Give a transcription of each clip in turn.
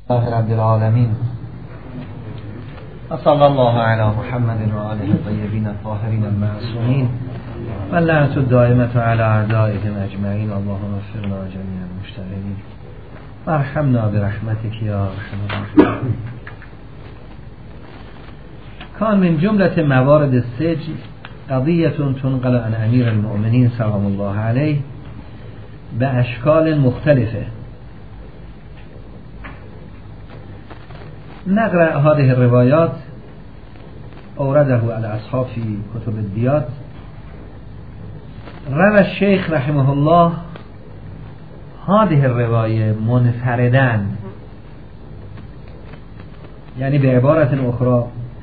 الله رب العالمين وصلى الله على محمد وآله الطيبين الطاهرين المعصومين واللعنة الدائمة على أعدائهم أجمعين. اللهم اغفر لنا جميع المشتغلين وارحمنا برحمتك يا أرحم الراحمين. كان من جملة موارد السجن قضية تنقل عن أمير المؤمنين سلام الله عليه بأشكال مختلفة. نقرأ هذه الروايات أورده الأصحاب في كتب الديات. روى الشيخ رحمه الله هذه الرواية منفرداً، يعني بعبارة أخرى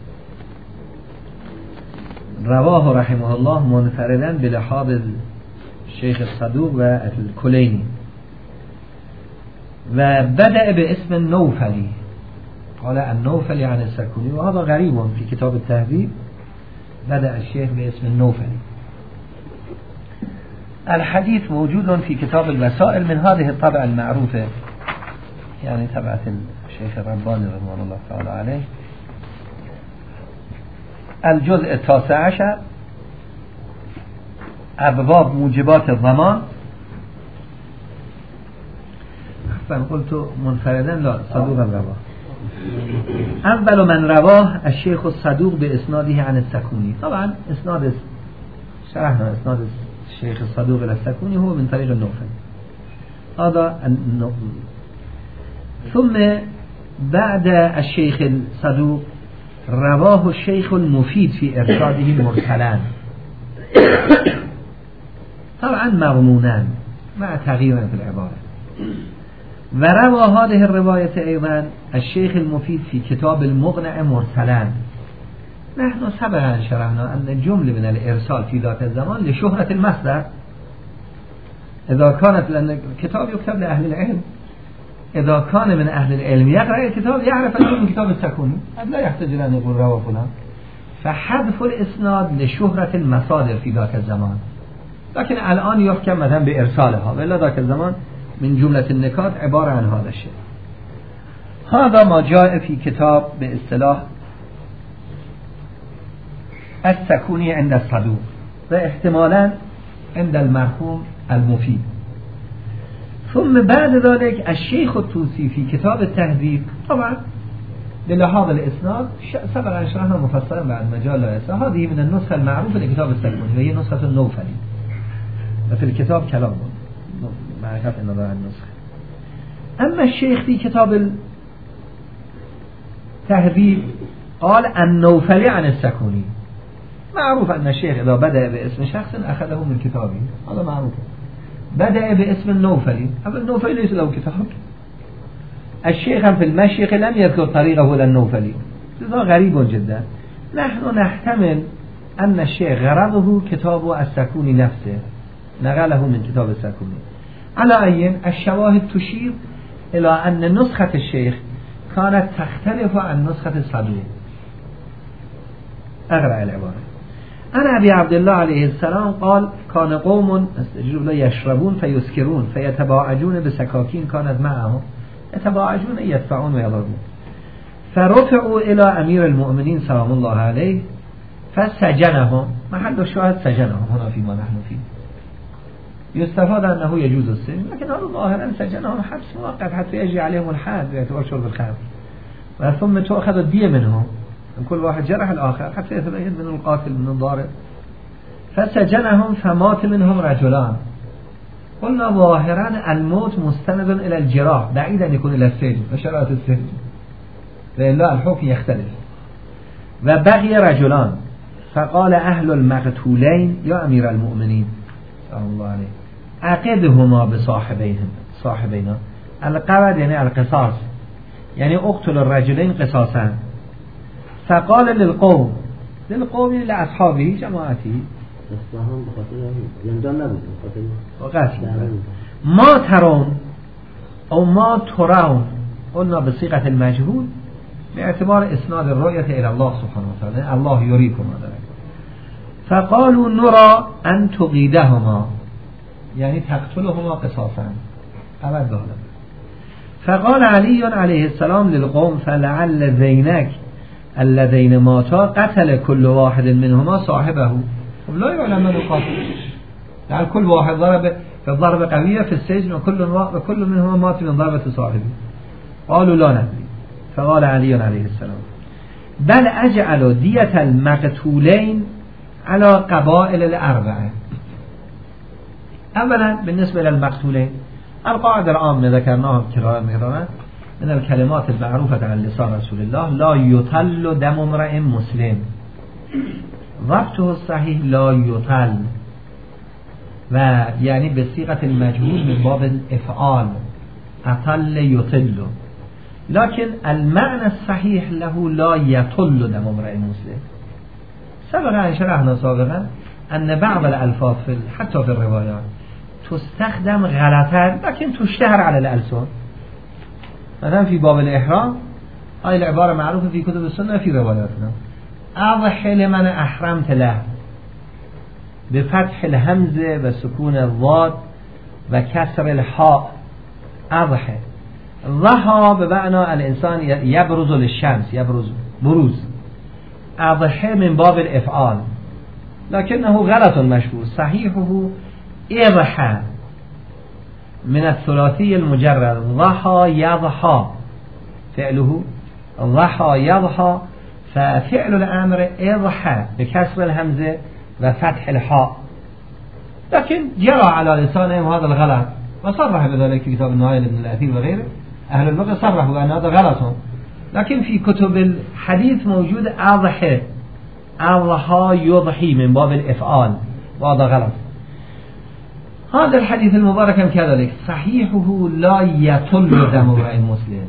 رواه رحمه الله منفرداً بلحاظ الشيخ الصدوق والكليني، وبدأ باسم النوفلي، قال النوفلي عن السكوني، وهذا غريب في كتاب التهذيب. بدأ الشيخ باسم النوفلي. الحديث موجود في كتاب الوسائل من هذه الطبعة المعروفة، يعني طبعة الشيخ الرباني رضوان الله تعالى عليه، الجزء 19 أبواب موجبات الضمان. قلت منفردا لا صدوقا رواه. أول من رواه الشيخ الصدوق بإسناده عن السكوني. طبعا إسناد شرحنا إسناد الشيخ الصدوق إلى السكوني هو من طريق النوفل. هذا ثم بعد الشيخ الصدوق رواه الشيخ المفيد في إرشاده مرسلان، طبعا مضمونان مع تغيير في العبارة. وروى هذه الرواية أيضا الشيخ المفيد في كتاب المقنع مرسلان. نحن سبقا شرحنا أن الجملة من الإرسال في ذات الزمان لشهرة المصدر، إذا كانت، لأن الكتاب يكتب لأهل العلم، إذا كان من أهل العلم يقرأ الكتاب يعرف أنه من كتاب السكوني، لا يحتاج أن يقول روى فلان. فحذف الإسناد لشهرة المصادر في ذاك الزمان، لكن الآن يحكم مثلا بإرسالها، ولا ذاك الزمان من جملة النكات عبارة عن هذا الشيء. هذا ما جاء في كتاب باصطلاح السكوني عند الصدوق، واحتمالا عند المرحوم المفيد. ثم بعد ذلك الشيخ الطوسي في كتاب التهذيب، طبعا للحاظ الإسناد سبق شرحنا مفصلا بعد مجال الإسناد. هذه من النسخة المعروفة لكتاب السكوني وهي نسخة النوفلي، وفي الكتاب كلام معرفة النظر عن النسخة. أما الشيخ في كتاب التهذيب قال النوفلي عن السكوني. معروف أن الشيخ إذا بدأ باسم شخص أخذه من كتابه، هذا معروف. بدأ باسم النوفلي، أما النوفلي ليس له كتاب. الشيخ في المشيخ لم يذكر طريقه إلى النوفلي، هذا غريب جدا. نحن نحتمل أن الشيخ غرضه كتاب السكوني نفسه، نقله من كتاب السكوني. على أي الشواهد تشير إلى أن نسخة الشيخ كانت تختلف عن نسخة الصدوق. أقرأ العبارة. أنا أبي عبد الله عليه السلام قال كان قوم يشربون فيسكرون فيتباعجون بسكاكين كانت معهم، يتباعجون يدفعون ويضربون، فرفعوا إلى أمير المؤمنين سلام الله عليه فسجنهم. محل الشاهد سجنهم هنا فيما نحن فيه. يستفاد أنه يجوز السجن، لكن هذا ظاهرا سجنهم حبس مؤقت حتى يجري عليهم الحد باعتبار شرب الخمر، ثم تأخذ الدية منهم، من كل واحد جرح الآخر حتى يتبين من القاتل من الضارب. فسجنهم فمات منهم رجلان. قلنا ظاهرا الموت مستند إلى الجراح بعيد أن يكون إلى السجن وشرائط السجن، لأن الحكم يختلف. وبقي رجلان، فقال أهل المقتولين يا أمير المؤمنين سلام الله عليه عقدهما صاحبينا. القعد يعني القصاص، يعني اقتل الرجلين قصاصا. فقال للقوم لأصحابه جماعته ما ترون أو ما ترون، قلنا بصيغة المجهول باعتبار إسناد الرؤية إلى الله سبحانه وتعالى، الله يريكم هذا. فقالوا نرى أن تقيدهما، يعني تقتلهما قصاصا. أبد ظالم. فقال علی علیه السلام للقوم فلعل زینک الذین ماتا قتل كل واحد منهما صاحبه لا يعلم من قاتل يعني كل واحد ضرب قوية في السجن وكل منهما مات من ضربة صاحبه قالوا لا ندري فقال علي عليه السلام بل اجعل دیة المقتولین على قبائل الاربعه. اولا بالنسبة للمقتولين القاعدة العامة ذكرناها كثيرا من الكلمات المعروفة عن لسان رسول الله لا يطل دم امرئ مسلم ضبطه الصحيح لا يطل و یعنی به صيغة المجهول من باب الافعال اطل يطل لكن المعنى الصحيح له لا يطل دم امرئ مسلم. سبق شرحنا سابقا أن بعض الألفاظ حتى في الروايات تستخدم غلطا لكن تشتهر على الألسن. مثلا في باب الإحرام هاي العبارة معروفة في كتب السنة في رواياتنا أضحي لمن أحرمت له بفتح الهمزة وسكون الضاد وكسر الحاء أضحي. ضحى بمعنى الإنسان يبرز للشمس بروز. أضحي من باب الإفعال لكنه غلط مشهور صحيحه إضحى من الثلاثي المجرد ضحى يضحى فعله ضحى يضحى ففعل الأمر إضحى بكسر الهمزة وفتح الحاء لكن جرى على لسانهم هذا الغلط وصرح بذلك في كتاب النهاية لابن الأثير وغيره. أهل اللغة صرحوا بأن هذا غلط لكن في كتب الحديث موجود أضحى يضحي من باب الإفعال وهذا غلط. هذا الحديث المبارك كذلك صحيحه لا يطل دم امرئ مسلم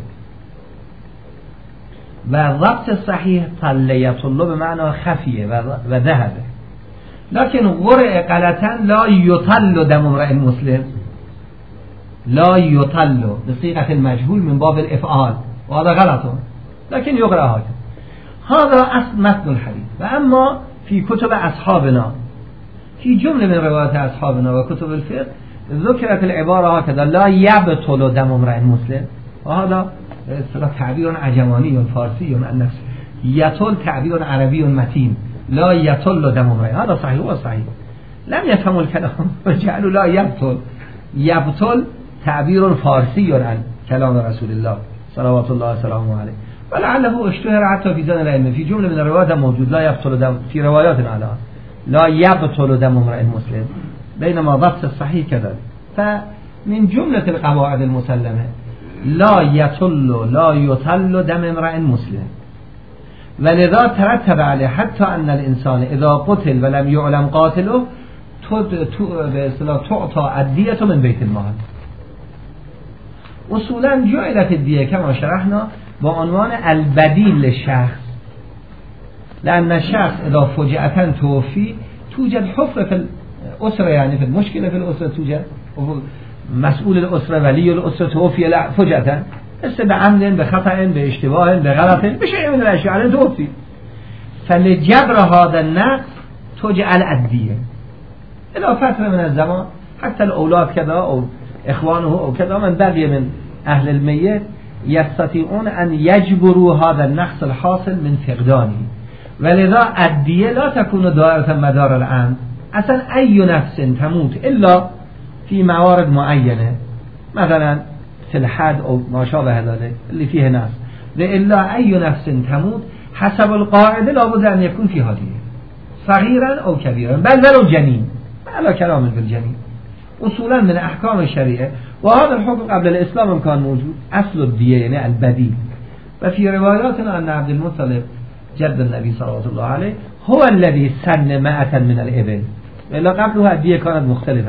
والضبط الصحيح طل يطل بمعنى خفيه و ذهبه لكن قرئ غلطا لا يطل دم امرئ مسلم لا يطل بصيغة المجهول من باب الإفعال وهذا غلط لكن يقرأ هكذا. هذا أصل متن الحديث. وأما في كتب أصحابنا في جملة من روايات أصحابنا وكتب الفقه ذكرت العبارة هكذا لا يبطل دم امرئ مسلم وهذا تعبير عجماني فارسي عن نفسه يطل تعبير عربي متين لا يطل دم امرئ هذا صحيح هو صحيح لم يفهموا الكلام وجعلوا لا يبطل تعبير فارسي عن كلام رسول الله صلوات الله وسلامه عليه ولعله اشتهر حتى في زمن العلم في جملة من الروايات موجود لا يبطل دم في روايات على لا يبطل دم امرئ مسلم بينما ضبط الصحيح كذا. فمن جملة القواعد المسلمة لا يطل دم امرئ مسلم ولذا ترتب عليه حتى أن الإنسان إذا قتل ولم يعلم قاتله تعطى الدية من بيت المال. اصولا جعلت الدية كما شرحنا بعنوان البديل للشخص لأن الشخص إذا فجأة توفي توجد حفرة في الأسرة يعني في المشكلة في الأسرة توجد مسؤول الأسرة ولي الأسرة توفي فجأة بعمد بخطأ باشتباه بغلط بشيء من الأشياء على توفي فلجبر هذا النقص تجعل الدية إلى فترة من الزمان حتى الأولاد كذا أو إخوانه أو كذا من بقي من أهل الميت يستطيعون أن يجبروا هذا النقص الحاصل من فقدانه ولذا الدية لا تكون دائرة مدار العام أصلا أي نفس تموت إلا في موارد معينة مثلا في الحد أو ما شابه ذلك اللي فيه نفس إلا أي نفس تموت حسب القاعدة لابد أن يكون فيها دية صغيرا أو كبيرا بل ولو جنين على كلام بالجنين أصولا من أحكام الشريعة وهذا الحكم قبل الإسلام كان موجود أصل الدية يعني البديل. وفي رواياتنا أن عبد المطلب جد النبي صلى الله عليه هو الذي سن 100 من الإبل إلا قبلها الدية كانت مختلفة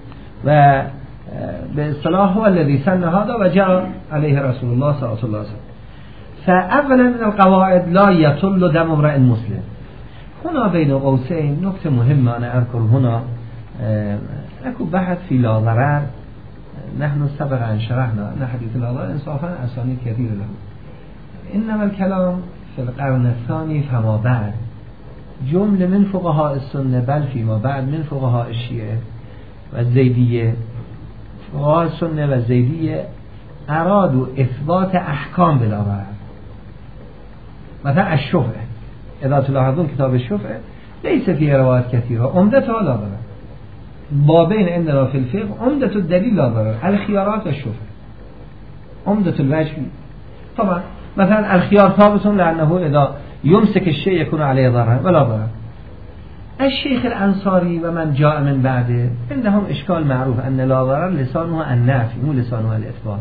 وبالصلاح هو الذي سن هذا وجاء عليه رسول الله صلى الله عليه وسلم. فأولا من القواعد لا يطل دم امرئ مسلم. هنا بين قوسين نقطة مهمة أنا أذكر هنا أكو بحث في لا ضرر نحن سبق أن شرحنا أن حديث لا ضرر إنصافا أسانيد كثيرة له إنما الكلام في القرن الثاني فما بعد جملة من فقهاء السنة بل فيما بعد من فقهاء الشيعة والزيدية. فقهاء السنة والزيدية ارادوا اثبات احکام بلا ضرر. مثلا الشفعه، اذا تلاحظون کتاب الشفعه ليس فيه روایت كثيره، عمدتها لا ضرر. بابين عندنا في الفقه عمدة الدليل لا ضرر، الخيارات والشفعه. عمدة الوجه طبعا مثلا الخيار ثابت لأنه إذا يمسك الشيء يكون عليه ضرر ولا ضرر. الشيخ الأنصاري ومن جاء من بعده عندهم إشكال معروف أن لا ضرر لسانه النفي مو لسانه الإثبات.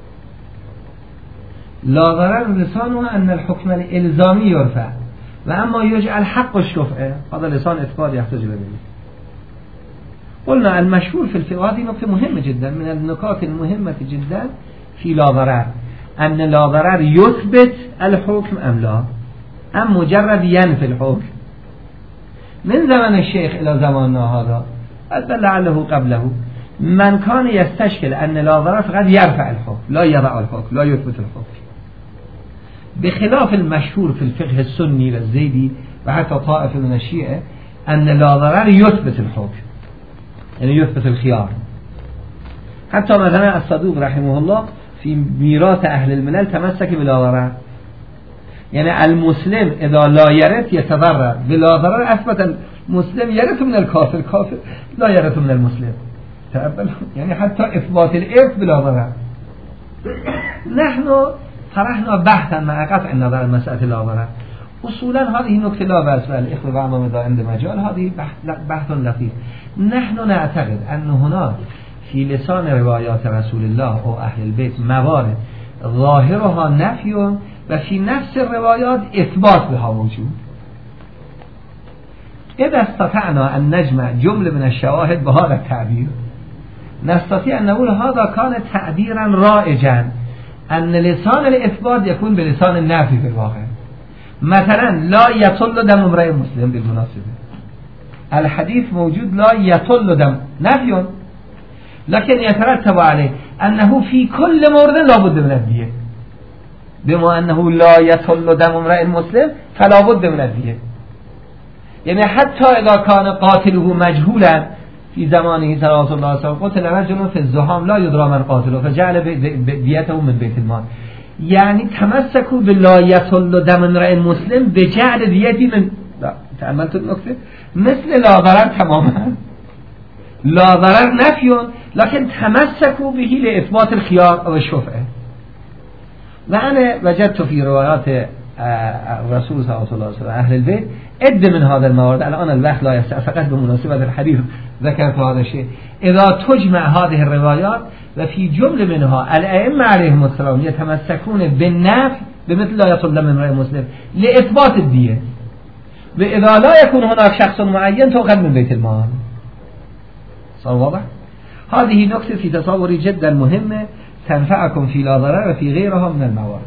لا ضرر لسانه أن الحكم الإلزامي يرفع، وأما يجعل حق الشفعة هذا لسان إثبات يحتاج إلى دليل. قلنا المشهور في الفقه هذه نقطة مهمة جدا من النقاط المهمة جدا في لا ضرر، أن لا ضرر يثبت الحكم أم لا، أم مجرد ينفي الحكم. من زمن الشيخ إلى زماننا هذا بل لعله قبله من كان يستشكل أن لا ضرر فقط يرفع الحكم لا يضع الحكم لا يثبت الحكم، بخلاف المشهور في الفقه السني والزيدي وحتى طائفة من الشيعة أن لا ضرر يثبت الحكم، يعني يثبت الخيار. حتى مثلا الصدوق رحمه الله في ميراث أهل الملل تمسك بلا ضرر، يعني المسلم إذا لا يرث يتضرر، بلا ضرر أثبت المسلم يرث من الكافر، الكافر لا يرث من المسلم، يعني حتى إثبات الإرث بلا ضرر. نحن طرحنا بحثا مع قطع النظر مسألة لا ضرر، أصولا هذه نكتة لا بأس والإخوة بعضهم إذا عند مجال هذه بحث لطيف. نحن نعتقد أن هناك في لسان روايات رسول الله أو أهل البيت موارد ظاهرها نفي و في نفس الروايات إثبات بها موجود. إذا استطعنا أن نجمع جملة من الشواهد بهذا التعبير نستطيع أن نقول هذا كان تعبيرا رائجا، أن لسان الإثبات يكون بلسان النفي في الواقع. مثلا لا يطل دم امرئ مسلم، بالمناسبة الحديث موجود لا يطل دم نفي، لكن يترتب عليه أنه في كل مورد لا بد من الدية، بما أنه لا يطل دم امرئ مسلم فلا بد من الدية. يعني حتى إذا كان قاتله مجهولا في زمانه صلى الله عليه وسلم قتل رجل في الزحام لا يدرى من قاتله فجعل ديته من بيت المال، يعني تمسكوا باللا يطل دم امرئ مسلم بجعل ديته من، لا تأملت النكتة مثل لا ضرر تماما، لا ضرر نفي لكن تمسكوا به لإثبات الخيار أو الشفعة. وأنا وجدت في روايات الرسول صلى الله عليه وسلم أهل البيت عدة من هذا الموارد، الآن الوقت لا يسع، فقط بمناسبة الحديث ذكرت هذا الشيء. إذا تجمع هذه الروايات وفي جملة منها الأئمة عليهم السلام يتمسكون بالنفي بمثل لا يطل دم امرئ مسلم لإثبات الدية، وإذا لا يكون هناك شخص معين تؤخذ من بيت المال. صار واضح؟ هذه نقطة في تصوري جدا مهمة تنفعكم في لا ضرر وفي غيرها من الموارد.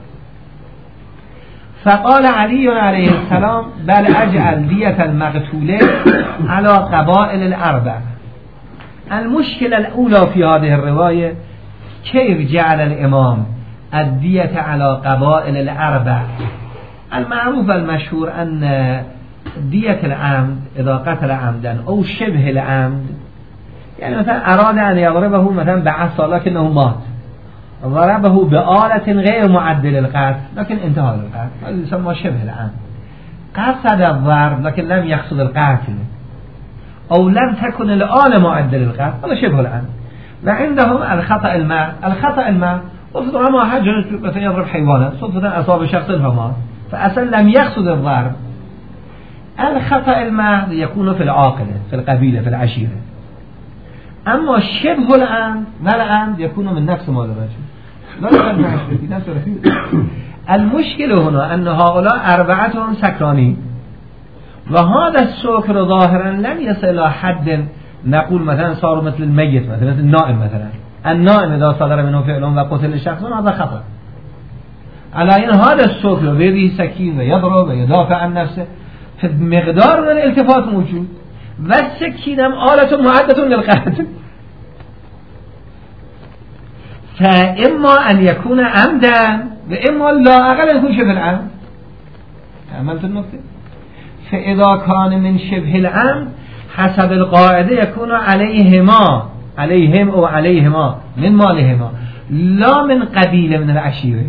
فقال علي عليه السلام بل أجعل دية المقتولة على قبائل الأربع. المشكلة الأولى في هذه الرواية كيف جعل الإمام الدية على قبائل الأربع؟ المعروف المشهور أن دية العمد إذا قتل عمدا أو شبه العمد، يعني مثلا أراد أن يضربه مثلا بعصا لكنه مات، ضربه بآلة غير معدل القتل لكن انتهى القتل، هذا يسمى شبه العمد. قصد الضرب لكن لم يقصد القتل، أو لم تكن الآلة معدل القتل، هذا شبه العمد. وعندهم الخطأ المعد. الخطأ المعد أفضل ما حجر مثلا يضرب حيوانا صدفة أصاب شخص فمات فأصلا لم يقصد الضرب. الخطأ المعد يكون في العاقلة في القبيلة في العشيرة، أما شبه العمد والعمد يكون من نفس مال الرجل. المشكلة هنا أن هؤلاء أربعتهم سكرانين، وهذا السكر ظاهرا لم يصل إلى حد نقول مثلا صاروا مثل الميت مثل النائم. مثلا النائم إذا صدر منه فعل وقتل الشخص هذا خطأ، على أن هذا السكر بيده سكين ويضرب ويدافع عن نفسه في مقدار من الالتفات موجود، والسكين هم آلة معدة للقتل، فإما أن يكون عمدا وإما لا أقل يكون شبه العمد. عملت النقطة؟ فإذا كان من شبه العمد حسب القاعدة يكون عليهم أو عليهما من مالهما، لا من قبيل من العشيرة.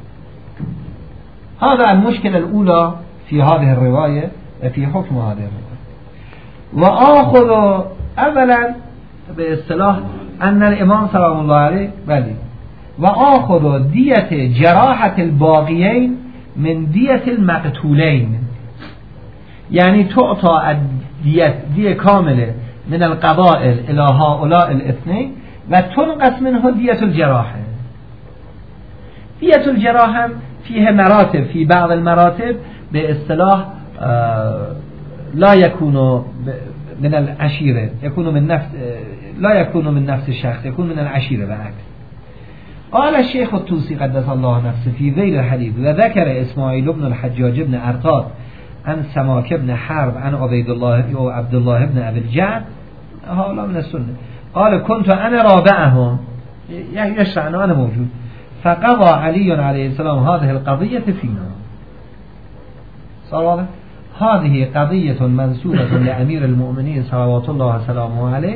هذا المشكلة الأولى في هذه الرواية في حكم هذه الرواية. وآخذ أولا باصطلاح أن الإمام سلام الله عليه بلي وآخذ دية جراحة الباغيين من دية المقتولين، يعني تعطى دية كاملة من القبائل إلى هؤلاء الاثنين وتنقص منه دية الجراحة. دية الجراحة فيها مراتب، في بعض المراتب باصطلاح لا يكون من العشيرة، يكون من نفس لا يكون من نفس الشخص، يكون من العشيرة بالعكس. قال الشيخ الطوسي قدس الله نفسه في ذيل الحديث وذكر إسماعيل بن الحجاج بن أرطاد عن سماك بن حرب عن عبد الله بن أبي الجعد هؤلاء من السنة. قال كنت أنا رابعهم، يعني يشرع أنه أنا موجود، فقضى علي عليه السلام هذه القضية فينا. صار هذه قضية منسوبة لأمير المؤمنين صلوات الله وسلامه عليه،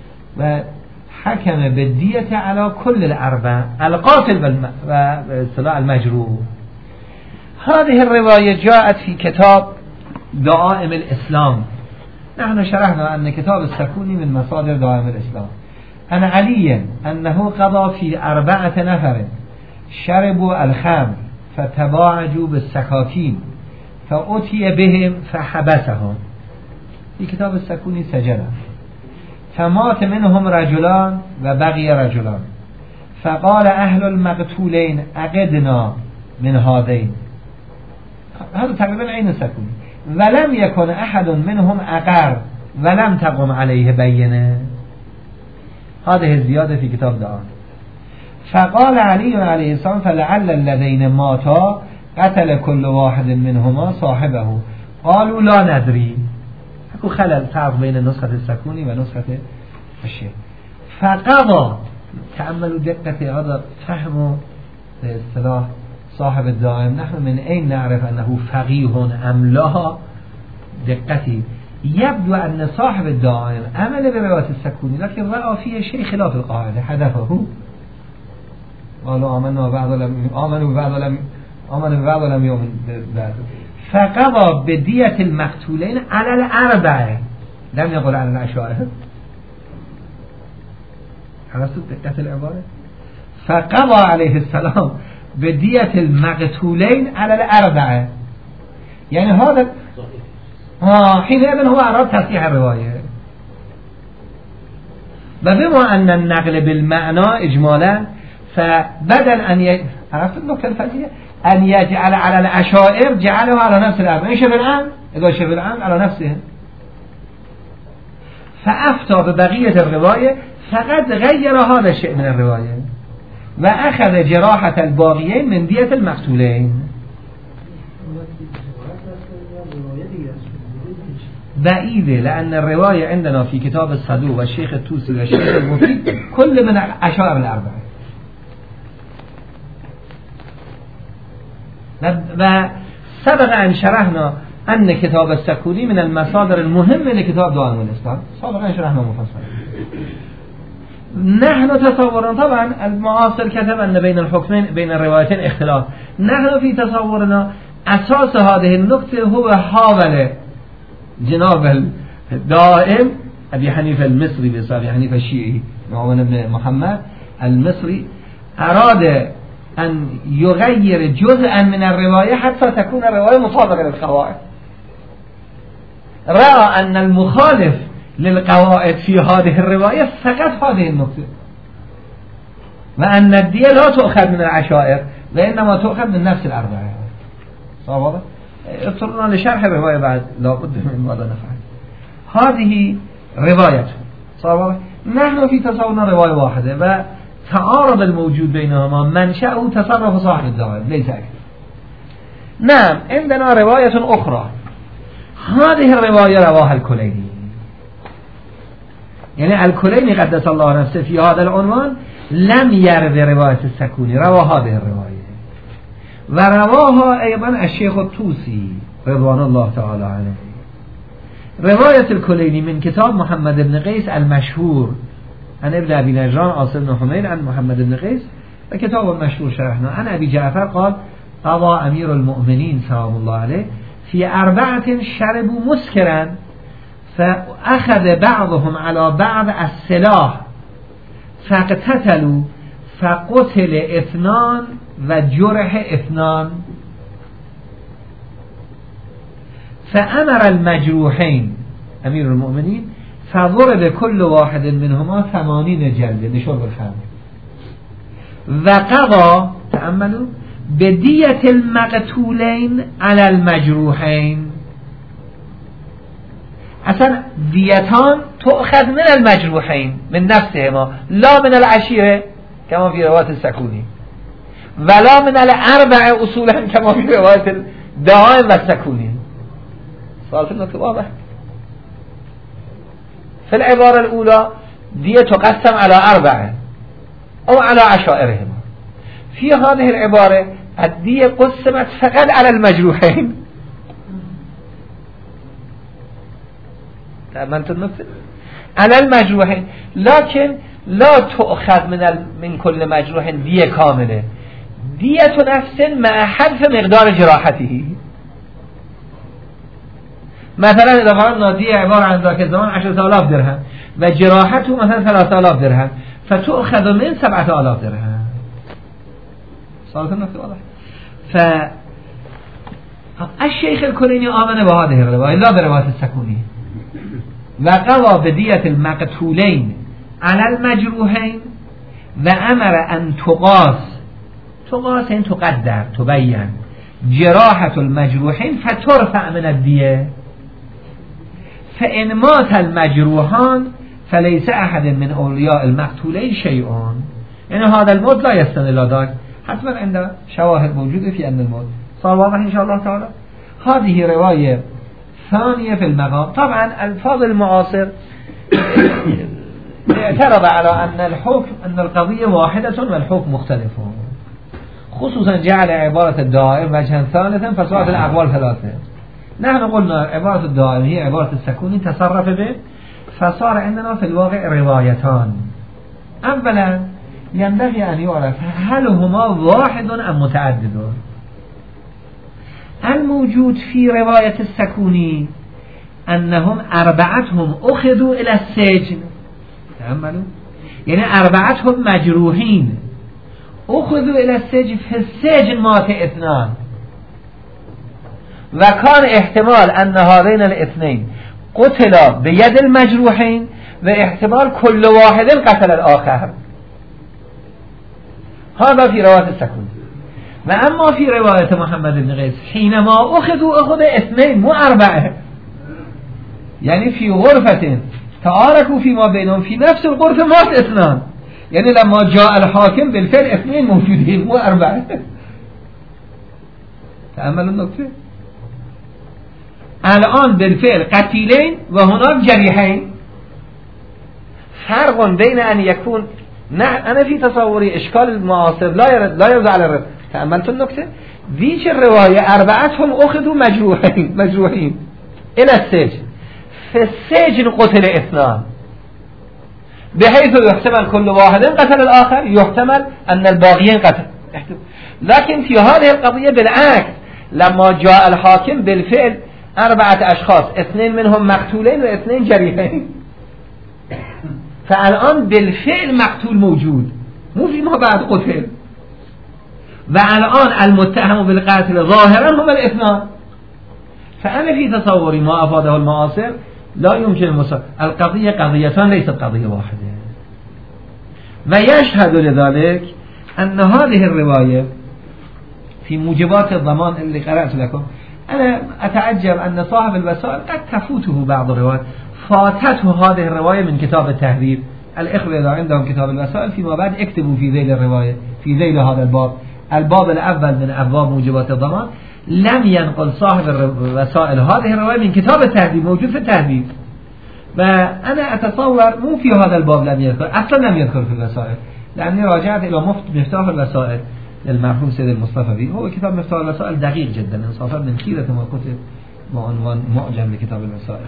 وحكم بالدية على كل الأربعة القاتل والمجروح. هذه الرواية جاءت في كتاب دعائم الإسلام. نحن شرحنا أن كتاب السكوني من مصادر دعائم الإسلام. عن علي أنه قضى في 4 نفر شربوا الخمر فتباعجوا بالسكاكين فأتي بهم فحبسهم. في كتاب السكوني سجنه، فمات منهم رجلان وبقي رجلان، فقال أهل المقتولين أقدنا من هذين. هذا تقريبا عين السكوني. ولم يكن أحد منهم أقر ولم تقم عليه بينه. هذه الزيادة في كتاب دعاء. فقال علي عليه السلام فلعل الذين ماتا قتل كل واحد منهما صاحبه. قالوا لا ندري. اكو خلل فرق بين نسخة السكوني و نسخة الشيخ. فقضى، تأملوا دقة هذا فهم اصطلاح صاحب الدائم. نحن من أين نعرف أنه فقيه أم لا؟ دقتي يبدو أن صاحب الدائم عمل برواية السكوني لكن رأى فيه شيء خلاف القاعدة حذفه. قالوا آمنوا ببعض ولم يؤمن ببعض. فقضى بدية المقتولين على الأربعة، لم يقل على العشائر. حرصت دقة العبارة. فقضى عليه السلام بدية المقتولين على الأربعة، يعني هذا حينئذ هو أراد تصحيح الرواية. وبما أن النقل بالمعنى إجمالا فبدل أن عرفت النقطة الفاتحة أن يجعل على العشائر جعله على نفس الأربعة. إيش بالعام؟ إذا شبه العام على نفسه. فأفتى ببقية الرواية فقد غير هذا الشيء من الرواية وأخذ جراحة الباغيين من دية المقتولين. بعيدة، لأن الرواية عندنا في كتاب الصدوق والشيخ الطوسي والشيخ المفيد كل من عشائر الأربعة. وسبق أن شرحنا أن كتاب السكوني من المصادر المهمة لكتاب دعائم الإسلام. سبق أن شرحنا مفصلا. نحن تصورنا طبعا المعاصر كتب أن بين الحكمين بين الروايتين اختلاف. نحن في تصورنا أساس هذه النقطة هو حاول جناب الدائم أبي حنيفة المصري بأبي حنيفة الشيعي نعمان بن محمد المصري أراد أن يغير جزءا من الرواية حتى تكون الرواية مطابقة للقواعد. رأى أن المخالف للقواعد في هذه الرواية فقط هذه النقطة، وأن الدية لا تؤخذ من العشائر وإنما تؤخذ من نفس الأربعة. صار اضطرنا لشرح الرواية بعد لا بد من ماذا نفعل. هذه رواية صار نحن في تصورنا رواية واحدة وتعارض الموجود بينهما منشأه تصرف صاحب الدائم ليس أكثر. نعم عندنا رواية أخرى. هذه الرواية رواها الكليني، يعني الكليني قدس الله نفسه في هذا العنوان لم يرد رواية السكوني، روى هذه الرواية ورواها أيضا الشيخ الطوسي رضوان الله تعالى عليه. رواية الكليني من كتاب محمد بن قيس المشهور عن ابن أبي نجران عاصم بن حميد عن محمد بن قيس و کتاب مشهور شرحنا عن ابی جعفر قال قضى امیر المؤمنین سلام الله علیه فی 4 شربوا مسکرا فاخذ بعضهم على بعض السلاح فاقتتلوا فقتل 2 و جرح 2 فامر المجروحین امیر المؤمنین فضرب كل واحد منهما 80 جلده لشرب الخمر و قضا تأملوا بدیة المقتولین علی المجروحین. اصلا دیتان تؤخذ من المجروحین من نفسهما لا من العشیره كما في روایت السکونی ولا من الاربع اصولا كما في روایت الدائم و السکونی. سوالت النقطة واضح. في العبارة الأولى دية تقسم على 4 أو على عشائرهما. في هذه العبارة الدية قسمت فقط على المجروحين. تأملت النقطة؟ على المجروحين لكن لا تؤخذ من كل مجروح دية كاملة. دية نفس مع حذف مقدار جراحته. مثلا اذا فرضنا دية عبارة عن ذاك الزمان 10,000 درهم و جراحته مثلا 3,000 درهم فتؤخذ من 7,000 درهم. صارت النقطة واضح. فالشيخ الكليني آمن بهذه الرواية لا برواية السكوني وقضى بدية المقتولين على المجروحين وأمر أن تقاس إن تقدر تبين جراحة المجروحين فترفع من الدية فإن مات المجروحان فليس أحد من أولياء المقتولين شيء. يعني هذا الموت لا يستند إلى ذلك حتما عند شواهد موجودة في أن الموت صار واضح إن شاء الله تعالى. هذه رواية ثانية في المقام. طبعا الفاظ المعاصر اعترض على أن القضية واحدة والحكم مختلف، خصوصا جعل عبارة الدائم وجها ثالثا فصارت الأقوال 3. نحن قلنا عبارة الدائم هي عبارة السكوني تصرف به فصار عندنا في الواقع روايتان. أولا ينبغي أن يعرف هل هما واحد أم متعدد. الموجود في رواية السكوني أنهم 4 أخذوا إلى السجن. تأملوا يعني 4 مجروحين أخذوا إلى السجن في السجن مات 2 وكان احتمال أن هذين الاثنين قتلا بيد المجروحين واحتمال كل واحد قتل الآخر. هذا في رواية السكوني. وأما في رواية محمد بن قيس حينما أخذ 2 مو 4 يعني في غرفة تعاركوا فيما بينهم في نفس الغرفة مات 2 يعني لما جاء الحاكم بالفعل 2 موجودين مو 4. تأملوا النقطة. الآن بالفعل قتيلين وهناك جريحين. فرق بين أن يكون أنا في تصوري إشكال المعاصر لا يرد على الرد. تأملت النقطة. ذيك الرواية 4 أخذوا مجروحين إلى السجن في السجن قتل 2 بحيث يحتمل كل واحد قتل الآخر يحتمل أن الباقيين قتل. لكن في هذه القضية بالعكس لما جاء الحاكم بالفعل 4 أشخاص 2 منهم مقتولين و2 جريحين فالآن بالفعل مقتول موجود مو فيما بعد قتل والآن المتهم بالقتل ظاهرا هم 2. فأنا في تصوري ما أفاده المعاصر لا يمكن القضية قضيتان ليست قضية واحدة. ويشهد لذلك أن هذه الرواية في موجبات الضمان اللي قرأت لكم أنا أتعجب أن صاحب الوسائل قد تفوته بعض الروايات فاتته هذه الرواية من كتاب التهذيب. الإخوة إذا عندهم كتاب الوسائل فيما بعد اكتبوا في ذيل الرواية في ذيل هذا الباب الأول من أبواب موجبات الضمان لم ينقل صاحب الوسائل هذه الرواية من كتاب التهذيب موجود في التهذيب. وأنا أتصور مو في هذا الباب لم يذكر أصلا لم يذكر في الوسائل لأني راجعت إلى مفتاح الوسائل للمرحوم سيد المصطفى. هو كتاب مفتاح الوسائل دقيق جدا انصافا من خيرة ما كتب بعنوان معجم لكتاب الوسائل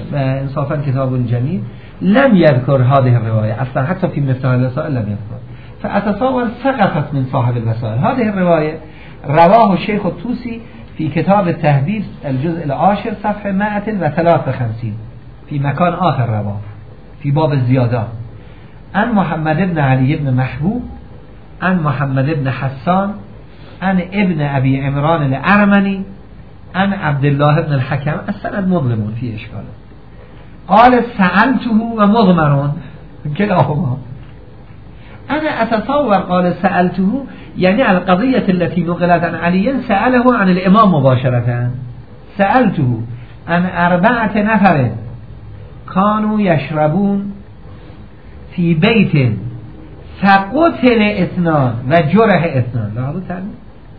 وانصافا كتاب جميل. لم يذكر هذه الرواية أصلا حتى في مفتاح الوسائل لم يذكر فأتصور سقطت من صاحب الوسائل. هذه الرواية رواه الشيخ الطوسي في كتاب التهذيب الجزء العاشر صفحة 153 في مكان آخر رواه في باب الزيادات عن محمد بن علي بن محبوب عن محمد بن حسان عن ابن أبي عمران الأرمني عن عبد الله بن الحكم. السند مظلم في إشكال. قال سألته ومضمر كلاهما. أنا أتصور قال سألته يعني القضية التي نقلت عن علي سأله عن الإمام مباشرة. سألته عن 4 نفر كانوا يشربون في بيت فقتل 2 وجرح 2. لاحظوا تعلم.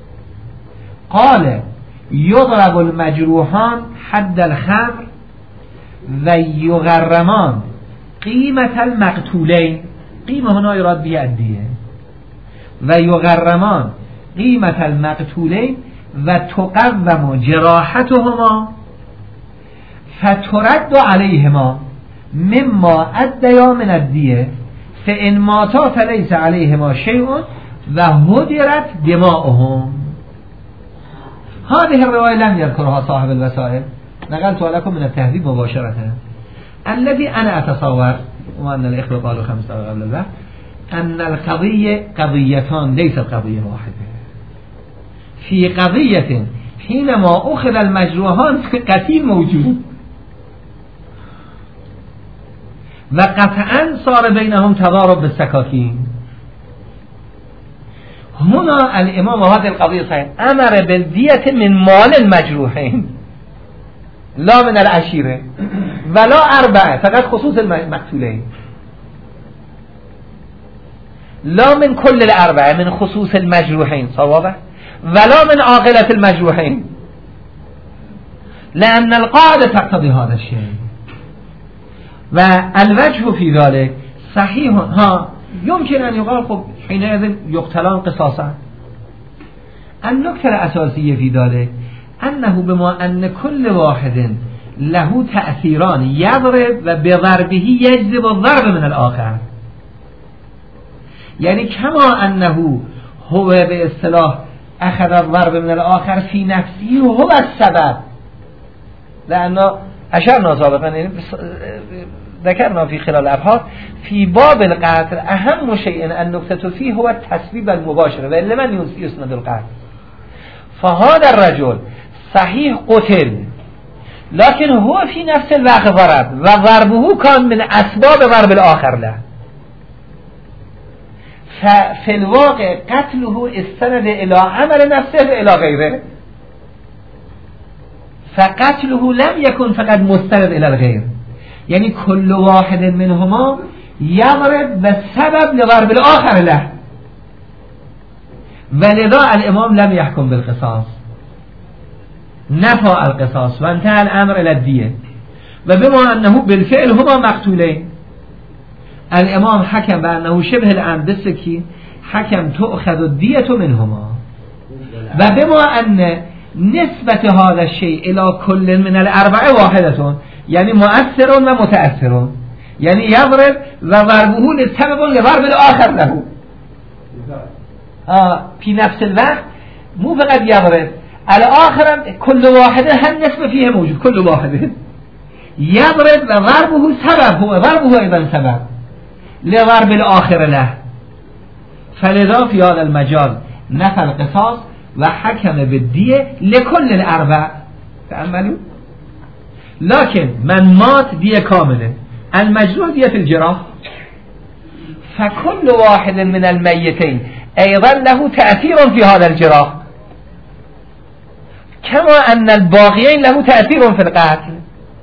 قال يضرب المجروحان حد الخمر ويغرمان قيمة المقتولين. قيمة هنا يراد بها الدية. ويغرمان قيمة المقتولين وتقوم جراحتهما فترد عليهما مما أديا من الدية فإن ماتا فليس عليهما شيء وهدرت دماؤهم. هذه الرواية لم يذكرها صاحب الوسائل، نقلتها لكم من التهذيب مباشرة. الذي أنا أتصور وأن الإخوة قالوا 5 قبل الوقت أن القضية قضيتان ليست قضية واحدة. في قضية حينما أخذ المجروحان قتيل موجود وقطعا صار بينهم تضارب بالسكاكين. هنا الإمام هذه القضية صحيح أمر بالدية من مال المجروحين لا من العشيرة ولا 4 فقط خصوص المقتولين، لا من كل 4 من خصوص المجروحين صوابه ولا من عاقلة المجروحين، لأن القاعدة تقتضي هذا الشيء. والوجه في ذلك صحيح يمكن أن يقال خب حينئذ يقتلان قصاصا. النكتة الأساسية في ذلك أنه بما أن كل واحد له تأثيران يضرب و بضربه يجذب الضرب من الآخر، يعني كما أنه هو باصطلاح أخذ الضرب من الآخر في نفسه وهو السبب، لأنه أشرنا سابقا ذكرنا في خلال الأبحاث في باب القتل أهم شيء النكتة فيه هو التسبيب المباشر وإلا من يسند القتل. فهذا الرجل صحيح قتل لكن هو في نفس الوقت ضرب وضربه كان من أسباب ضرب الآخر له، ففي الواقع قتله استند إلى عمل نفسه إلى غيره، فقتله لم يكن فقط مستند إلى الغير، يعني كل واحد منهما يضرب بسبب لضرب الآخر له، ولذا الإمام لم يحكم بالقصاص، نفى القصاص وانتهى الأمر إلى الدية. وبما أنه بالفعل هما مقتولين الإمام حكم بأنه شبه الآن بالسكين حكم تؤخذ الدية منهما. وبما أن نسبة هذا الشيء إلى كل من 4 واحدة يعني مؤثر ومتأثر، يعني يضرب وضربه لسبب لضرب الآخر له في نفس الوقت، مو فقط يضرب الآخر كل واحد هم نسبة فيه موجود، كل واحد يضرب وضربه سبب، هو ضربه أيضا سبب لضرب الآخر له. فلذا في هذا المجال نفى القصاص وحكم بالدية لكل 4. تأملوا. لكن من مات دية كاملة، المجروح دية الجراح، فكل واحد من الميتين أيضا له تأثير في هذا الجراح كما أن الباقيين له تأثير في القتل.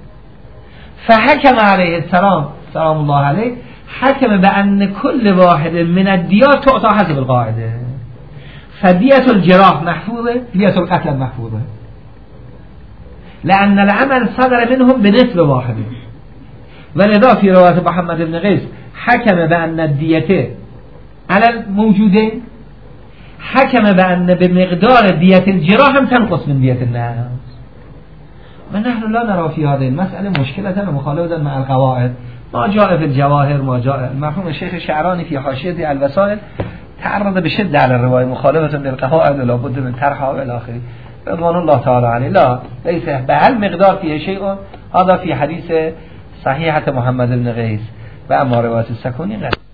فحكم عليه السلام سلام الله عليه حكم بأن كل واحد من الديات تعطى حسب القاعدة، فدية الجراح محفوظة، دية القتل محفوظة، لأن العمل صدر منهم بنسبة واحدة. ولذا في رواية محمد بن قيس حكم بأن الدية على الموجودين، حكم بأن بمقدار دية الجراح هم تنقص من دية الناس. ونحن لا نرى في هذه المسألة مشكلة ومخالفة مع القواعد، ما جاء في الجواهر ما جاء مرحوم الشيخ شعراني في حاشية الوسائل تعرض بشدة على الرواية مخالفة للقواعد ولا بد من طرحها والى آخره رضوان الله تعالى عليه. لا ليس بهل مقدار فيه شيء. هذا في حديث صحيحة محمد بن قيس و اما رواية السكوني غير.